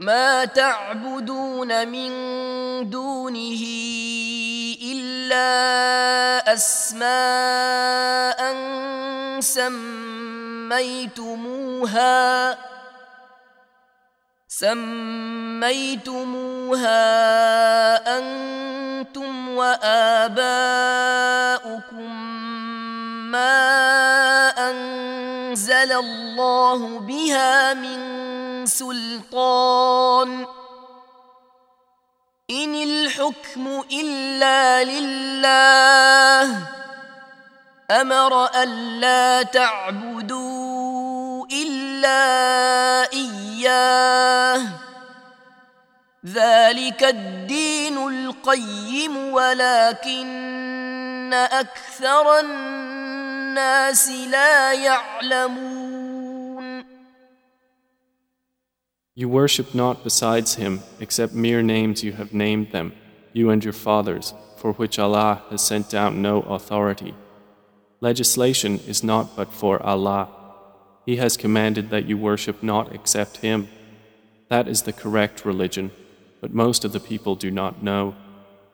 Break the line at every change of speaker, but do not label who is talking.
ما تعبدون من دونه إلا أسماء سميتموها أنتم وآباؤكم ما أنزل الله بها من سلطان إن الحكم إلا لله أمر ألا تعبدوا إلا إياه ذلك الدين القيم ولكن أكثر الناس لا يعلمون.
You worship not besides him except mere names you have named them, you and your fathers, for which Allah has sent down no authority. Legislation is not but for Allah. He has commanded that you worship not except him. That is the correct religion, but most of the people do not know.